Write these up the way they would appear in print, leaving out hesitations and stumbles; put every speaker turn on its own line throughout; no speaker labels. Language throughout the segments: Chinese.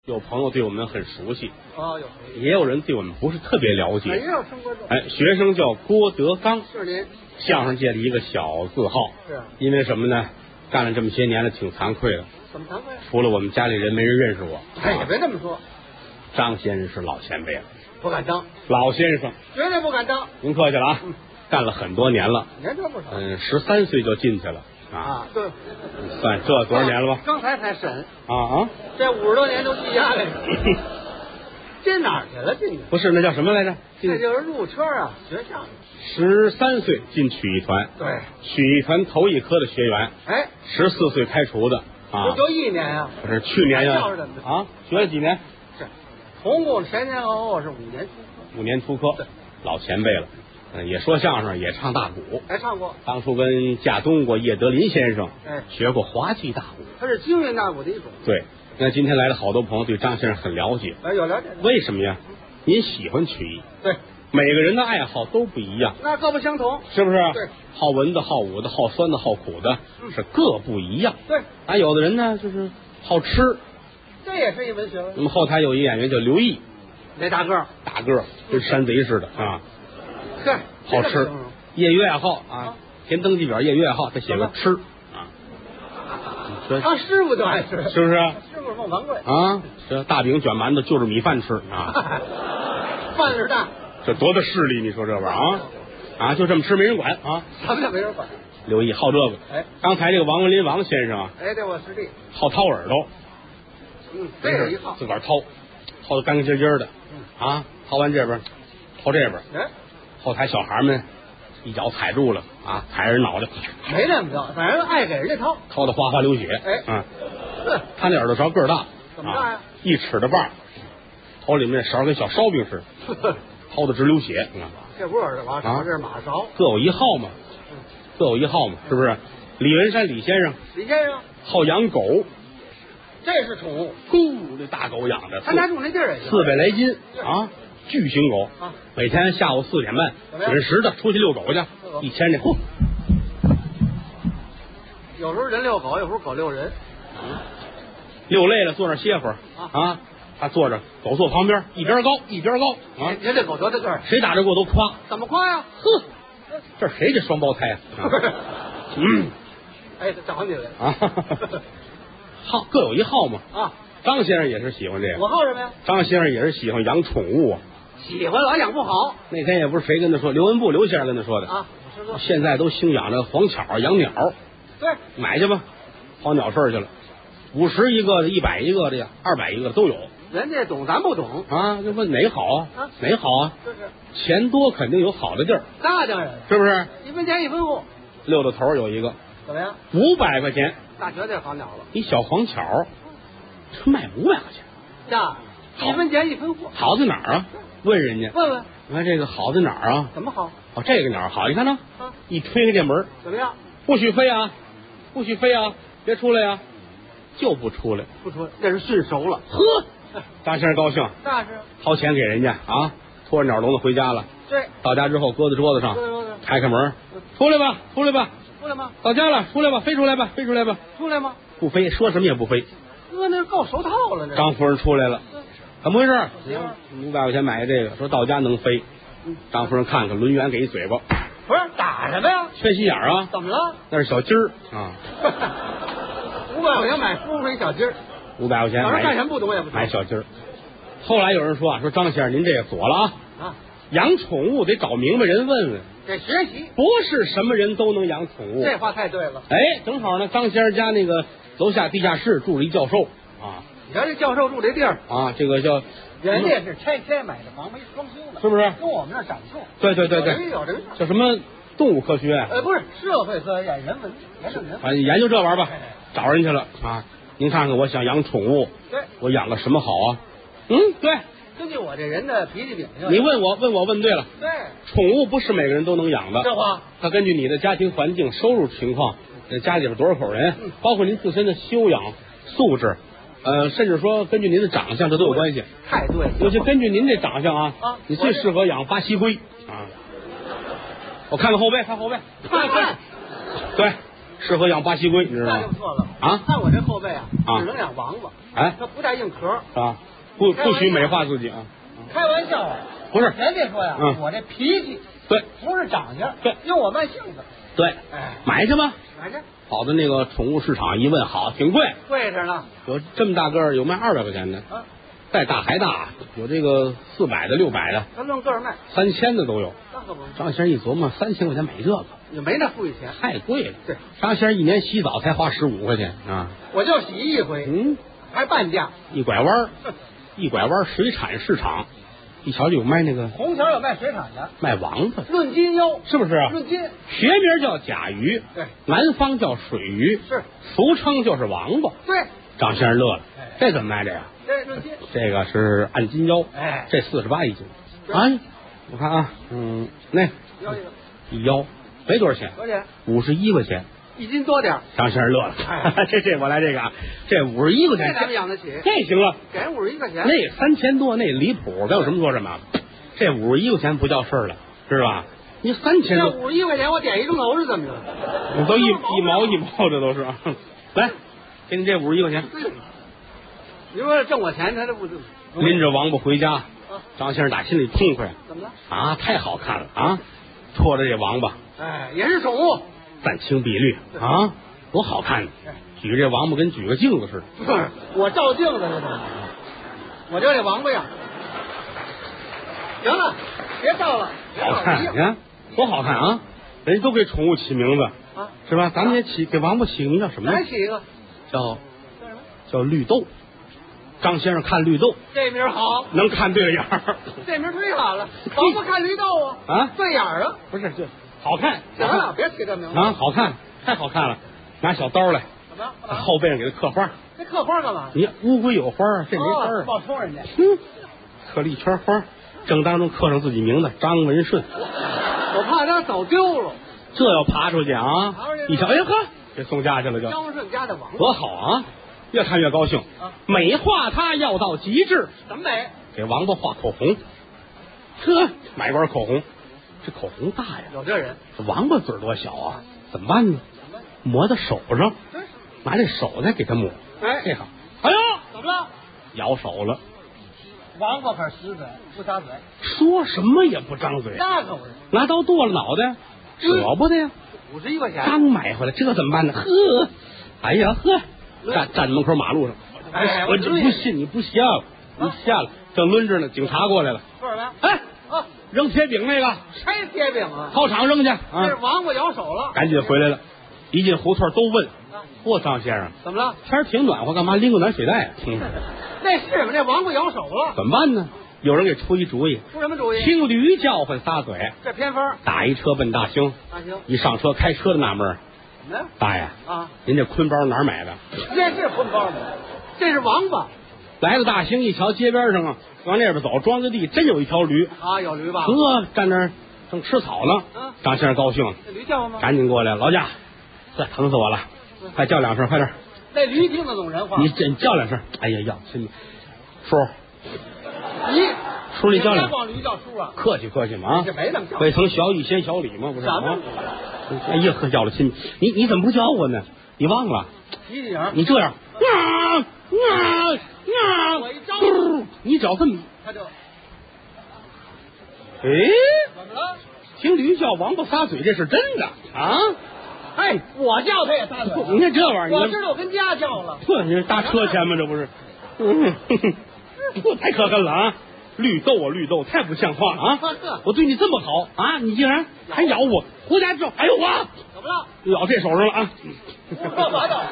有朋友对我们很熟悉，
有，
也有人对我们不是特别了解。
没有听过这。
学生叫郭德纲，
是您
相声界的一个小字号。
是。
因为什么呢？干了这么些年了，挺惭愧的。
怎么惭愧？
除了我们家里人，没人认识我。
也别这么说。
张先生是老前辈了，
不敢当。
老先生，
绝对不敢当。
您客气了啊。干了很多年了。
年头不少。
13岁就进去了。
对，
算这多少年了吧？
刚才审
啊！
这50多年都积压来了。这哪儿去了？这
不是那叫什么来着？
这就是入圈啊，学相声。
13岁进曲艺团，
对，
曲艺团头一科的学员。14岁开除的啊，
不就1年啊？
不是去年呀？啊，学了几年？
是，总共前后是5年出科。
5年出科，老前辈了。也说相声，也唱大鼓，
还唱过。
当初跟架冬瓜、叶德林先生学过滑稽大鼓，
他是京韵大鼓的一种。
对，那今天来了好多朋友对张先生很了解。
有了解。
为什么呀？您喜欢曲艺。
对，
每个人的爱好都不一样，
那各不相同，
是不是？
对，
好文的、好武的、好酸的、好苦的，是各不一样。
对，
有的人呢就是好吃，
这也是一门学问。
那么后台有一演员叫刘毅，
那大个儿，
跟山贼似的啊。
对，
好吃，业余爱好啊，填登记表业余爱好，他写个吃啊。
他师傅就爱吃，
是不是？
师傅凤凰贵
啊，这大饼卷馒头就是米饭吃啊，
饭是大，
这多大势力？你说这玩意儿啊，就这么吃没人管啊？
什么叫没人管？
刘毅好这个。刚才这个王文林王先生啊，
这我师弟，
好掏耳朵，
这有一套，
自个儿掏的干干净净的啊，掏完这边，掏这边，后台小孩们一脚踩住了啊，踩人脑袋，
没那么着，反正爱给人家
掏的哗哗流血。他那耳朵勺个儿大，
怎么大呀
？1尺的把，头里面那勺跟小烧饼似的，掏的直流血。
这不是耳朵勺，这是马勺，
各有一号嘛，是不是？李文山李先生好养狗，
这是宠物，
这大狗养的，
他家住那地儿
400来斤啊。巨型狗每天下午4点半准时的出去遛狗去，1牵着，
有时候人遛狗，有时候狗遛人，
遛累了坐那歇会儿啊，他坐着，狗坐旁边，一边高啊。
人这狗多大个儿，
谁打着过都夸，
怎么夸呀？
这谁这双胞胎啊？
找你来
啊，好，各有一好嘛
啊。
张先生也是喜欢这个，
我好什么呀？
张先生也是喜欢养宠物啊。
喜欢老养不好。
那天也不是谁跟他说，刘文步刘先生跟他说的
啊。
现在都兴养这黄巧，养鸟。
对，
买去吧，跑鸟市去了，50一个的，100一个的呀，200一个的都有。
人家懂，咱不懂
啊。就问哪个好啊？哪个好啊？
就是
钱多肯定有好的地儿，
那当然，
是不是
？1分钱1分货。
溜到头有一个，
怎么样
？500块钱，
那绝对好鸟了。
一小黄巧，这卖500块钱。
呀，1分钱1分货，
好在哪儿啊？问人家，
问，
你看这个好在哪儿啊？
怎么好？
这个鸟好，你看呢？一推开这门，
怎么样？
不许飞啊！不许飞啊！别出来呀！就不出来，
这是驯熟了。
张先生高兴，
那是
掏钱给人家啊，拖着鸟笼子回家了。
对，
到家之后搁在桌子上，开开门，出来吧，出来吧，
出来吗？
到家了，出来吧，飞出来吧，飞出来吧，
出来吗？
不飞，说什么也不飞。
那够熟套了。这
张夫人出来了，怎么回事？500块钱买这个，说到家能飞。张夫人看看，抡圆给一嘴巴。
不是打什么呀？
缺心眼啊！
怎么了？
那是小鸡儿啊。
500块钱买书和一小鸡儿
，500块钱买
干什么不懂也不懂。
买小鸡儿。后来有人说说张先生您这个左了啊！养宠物得找明白人问问，
得学习，
不是什么人都能养宠物。
这话太对了。
正好呢，张先生家那个楼下地下室住了一教授啊。
你瞧这教授住这地儿
啊，这个叫
人家是拆买的房，没装修的，
是不是？
跟我们那长处。
对，
有这个
叫什么动物科学？
不是社会科学，人文
反正研究这玩意儿吧，找人去了啊。您看看，我想养宠物，
对，
我养个什么好啊？对，
根据我这人的脾气秉性，
你问我问对了。
对，
宠物不是每个人都能养的。
这话，
它根据你的家庭环境、收入情况，家里边多少口人，包括您自身的修养素质，甚至说根据您的长相，这都有关系。
太对了，
尤其根据您这长相啊，你最适合养巴西龟啊。我看看后背，看后背，
看，
对， 适合养巴西龟，你知道吗？
那就错了
啊
看我这后背啊，
啊
只能养王八，
哎
它不带硬壳。
啊，不许美化自己啊！
开玩笑啊，
不是，
人家说呀，
嗯
我这脾气
对
不是长相，
对
用我慢性子。
对，
哎，
买去吧。
反正
跑到那个宠物市场一问，好，挺贵，
贵着呢。
有这么大个儿，有卖200块钱的，
啊，
再大还大，有这个400的、600的、
他论个儿卖，
3000的都有。
那可不，
张先生一琢磨，3000块钱买这个
也没那富裕钱。
太贵了。
对，
张先生一年洗澡才花15块钱啊。
我就洗一回，
嗯，
还半价。
一拐弯儿，一拐弯儿水产市场，一瞧就有卖那个
红桥有卖水产的，
卖王八的，
论斤腰，
是不是啊？
论斤。
学名叫甲鱼，
对，
南方叫水鱼，
是，
俗称就是王八。
对，
张先生乐了
哎，
这怎么卖这个？
这论斤。
这个是按斤腰，
哎，
这48一斤。
对
哎，我看啊，那
要一个
一腰没多少钱，
多少钱？
51块钱。
一斤多点儿，
张先生乐了，
哎
这我来这个啊，这51块钱，
这咱们养得起，
这行了。
给人51块钱。
那3000多那离谱，该有什么说什么。这51块钱不叫事儿了，知道吧？你3000
这
多，
51块钱我点一钟头是怎么着？
你都一毛一毛，这都是啊。来，给你这51块钱，
你说挣我钱，他这不
拎着王八回家。张先生打心里痛快
怎么了？
啊，太好看了啊！拖着这王八，
哎，也是宠物，
湛青碧绿啊，多好看呢！举这王八跟举个镜子似的。
不是我照镜子这种，我就这王八样。行了，别照了，别
好看，
照了
你看多好看啊！人家都给宠物起名字，
啊！
是吧？咱们也给王八起个名叫什么呢？
来起一个，
叫
叫什么？
叫绿豆。张先生看绿豆，
这名好，
能看对了眼儿。
这名忒好了。王八看绿豆啊，
啊，
对眼儿啊。
不是，这好看。
行了，别提这名字
啊，好看，太好看了。拿小刀来，
怎么
在
了？
后背上给它刻花。
这刻花干嘛？
你乌龟有花啊，这没花啊。
冒充人家。
刻了一圈花，正当中刻上自己名字张文顺。
我怕他走丢了。
这要爬出去啊
爬出去！
一瞧，哎呀呵，给送家去了就，
张文顺家的王八
多好啊！越看越高兴
啊，
美化它要到极致。
怎么美？
给王八画口红，呵，买罐口红，这口红大呀，
有这人？
这王八嘴多小啊，怎么办呢？抹在手上，拿这手再给它抹，
哎
这好，哎呦，
怎么了？
咬手了，
王八可死嘴不撒嘴，
说什么也不张嘴，
那可不是。
拿刀剁了脑袋，舍不得呀，
51块钱。
刚买回来，这怎么办呢？呵，哎呀呵，站门口马路上，
哎
我就不信你不瞎了，你瞎了，正抡着呢，警察过来了，
多少钱？
哎，
啊，
扔铁饼那个，
谁贴饼啊？
操场扔去
这是
啊！
王八咬手了。
赶紧回来了，一进胡同都问
啊：“
嚯，张先生，
怎么了？
天儿挺暖和，干嘛拎个暖水袋啊？”
那是吗？这王八咬手了。
怎么办呢？有人给出一主意，
出什么主意？
听驴叫唤撒嘴，
这偏方。
打一车奔大兴。
大兴
一上车，开车的纳闷儿，
怎么了？
大爷，
啊，
您这坤包哪儿买的？
这是坤包吗？这是王八
来到大兴，一瞧街边上啊，往那边走，庄稼地真有一条驴，
啊，有驴吧？
呵，站那儿正吃草呢。
嗯
张先生高兴了，
这驴叫唤吗？
赶紧过来，老家，这疼死我了，快叫两声，快点，
那驴听得懂人话。
你真叫两声。哎呀呀，亲，叔，
你
叔你叫两声，
别光驴叫叔啊，
客气客气嘛啊
这，没那么叫。
未曾小义先小礼嘛，不是
什么
啊？哎呀呵，叫了亲，你怎么不叫我呢？你忘了？
提醒儿，
你这样，
我一招
你找这么，
他就
哎，
怎么了？
听驴叫，王八撒嘴，这是真的啊！
哎，我叫他也撒嘴。
你看这玩意儿，
我知道我跟家叫了。
这你搭车钱吗？这不是？这太可恨了啊！绿豆啊，绿豆，太不像话了啊！我对你这么好啊，你竟然还咬我！回家之后，哎呦我
怎么了？
咬这手上了啊！
胡说八道。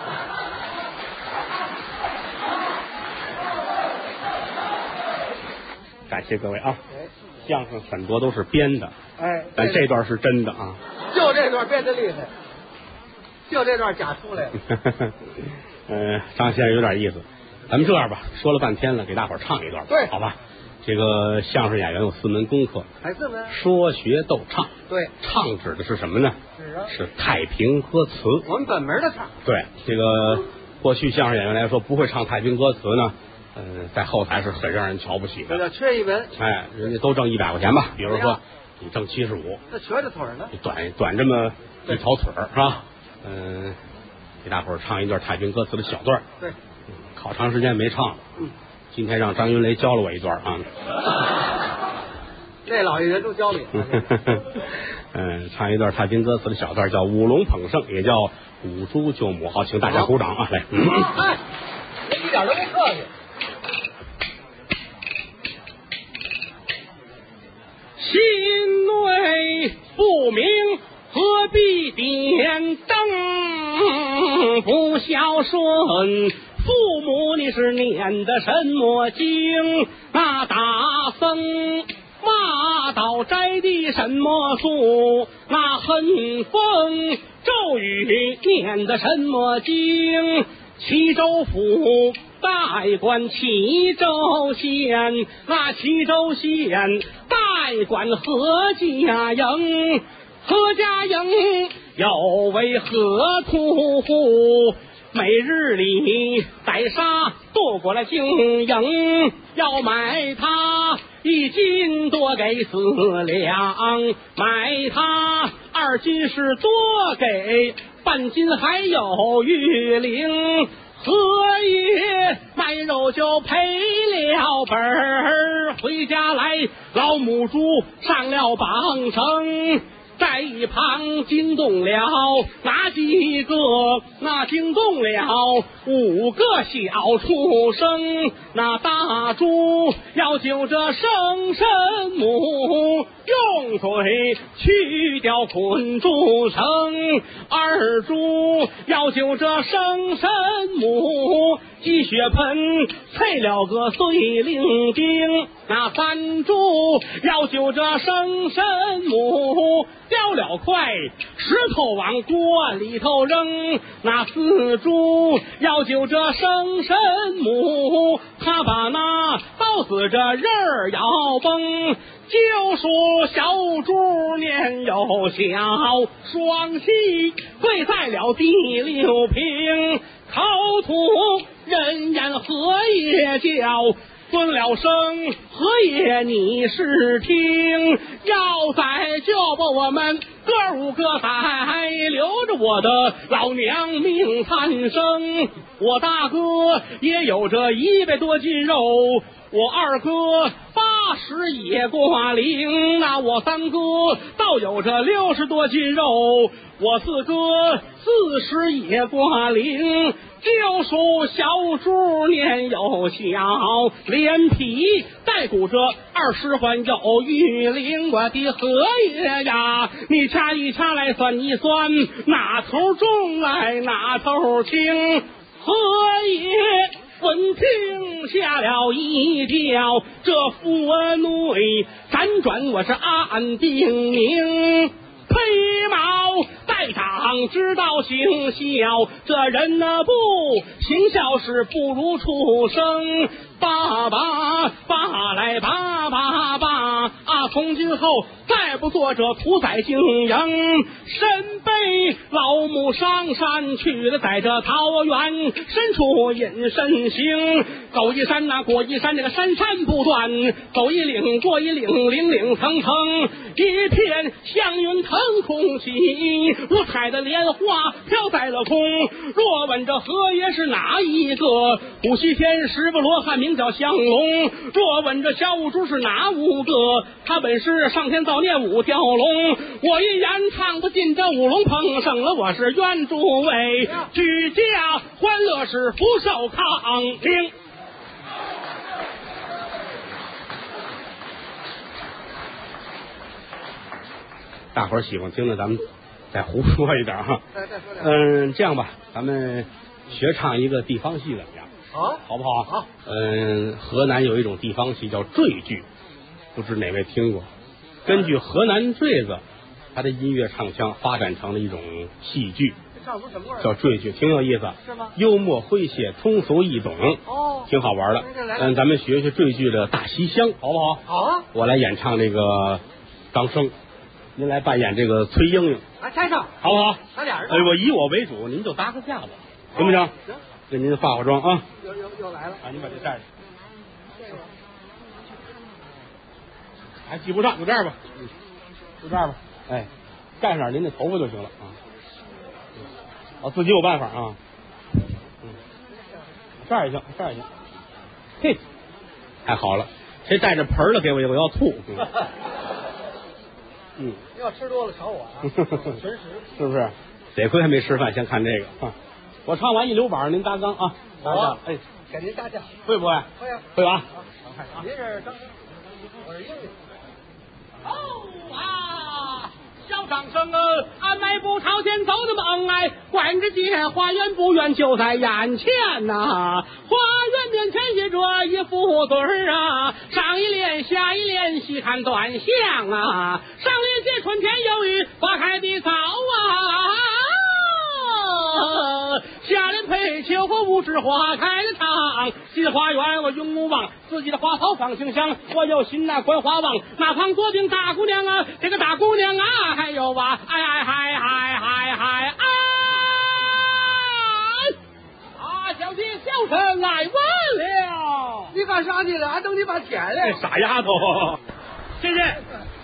感谢各位啊！相声很多都是编的，
哎，
但这段是真的啊！
就这段编的厉害，就这段假出来了。
张先生有点意思，咱们这样吧，说了半天了，给大伙儿唱一段吧，
对
好吧？这个相声演员有4门功课，
还是呢？
说学逗唱。
对，
唱指的是什么呢？
是啊，
是太平歌词。
我们本门的唱。
对，这个过去相声演员来说，不会唱太平歌词呢，在后台是很让人瞧不起的。
这叫缺一文，
哎，人家都挣100块钱吧？比如说
对呀
你挣75，
那瘸着腿呢？
你短这么一条腿儿是吧？ 给大伙儿唱一段太平歌词的小段。
对，
好长时间没唱了。今天让张云雷教了我一段啊。
这老爷人都教你。
唱一段太平歌词的小段，叫舞龙捧圣，也叫舞猪救母。好，请大家鼓掌啊！来，
哎，一点都不客气。
心内不明，何必点灯？不孝顺，父母你是念的什么经？那大僧骂到摘的什么树？那恨风咒语念的什么经？齐州府代管齐州县，那齐州县代管何家营？何家营又为何屠户？每日里宰杀渡过来经营，要买他1斤多给4两，买他2斤是多给半斤，还有余零。何爷卖肉就赔了本儿，回家来老母猪上了绑绳，在一旁惊动了哪几个？那惊动了5个小畜生。那大猪要救这生身母，用嘴去掉捆住绳；二猪要救这生身母，积血盆碎了个碎灵丁；那三猪要救这生身母，掉了块石头往锅里头扔；那四猪要救这生身母，他把那刀子这刃儿要崩。就说小猪年幼小，双膝跪在了第6平，口吐人言何也叫，尊了声何也你是听，要再救把我们哥5个才留着我的老娘命残生。我大哥也有着100多斤肉，我二哥80也挂零，那我三哥倒有着60多斤肉，我四哥40也挂零。就说小猪年幼小，连皮带骨折20环有余零。我的何爷呀，你掐一掐来算一算，哪头重来哪头轻。何爷闻听下了一跳，这腹内辗转我是暗定明，黑毛带长知道行孝，这人呢不行孝是不如畜生。爸爸爸来爸爸爸啊，从今后再不做这屠宰经营，身背老母上山去了，在这桃源深处隐身行。走一山呐过一山，这个山山不断，走一岭过一岭，岭岭层层，一片祥云腾空起，如彩的莲花飘在了空。若问这何爷是哪一个？古西天石不罗汉名叫降龙。若问这小五猪是哪5个？他本是上天造孽5条龙。我一言唱不尽这舞龙捧圣了，我是愿诸位居家欢乐是福寿康宁。大伙儿喜欢听的，咱们再胡说一点哈。
再说点。
这样吧，咱们学唱一个地方戏怎么样？好不好？
好。
河南有一种地方戏叫坠剧，不知哪位听过？根据河南坠子，它的音乐唱腔发展成了一种戏剧，
唱出什么味儿？
叫坠剧，挺有意思。
是吗？
幽默诙谐，通俗易懂。
哦，
挺好玩的。咱们学学坠剧的大西厢，好不好？
好啊。
我来演唱这个张生，您来扮演这个崔莺莺，
拆上
好不好？
咱俩人。
我以我为主，您就搭个架子，行不行？
行。
给您化化妆啊。
又来了。
您把这带着。还系不上，就这样吧。就这样吧。哎，盖上您的头发就行了啊。 哦，自己有办法啊。这儿也行，这儿也行。嘿，太好了！谁带着盆儿的给我一个，我要吐。
你要吃多了瞧我啊，全食
是不是？得亏还没吃饭，先看这个。我唱完一溜板，您搭杠啊。
好，
哎，
给您搭架，
会不会？
会呀，
会吧？
您是张，我是英语。
哦啊！小掌声俺迈步朝前走的猛哎，观之间花园不远就在眼前呐、花园面前写着一副对儿啊，上一联下一联细看端详啊，上联写春天有雨花开的早啊，下联配秋和无知花开的长，新花园我永无望，自己的花草放清香，我有心呐观花望，那旁坐定大姑娘啊，这个大姑娘啊，还有啊，小姐小臣来晚了。
你干啥去了？俺等你半天了。
傻丫头，先生，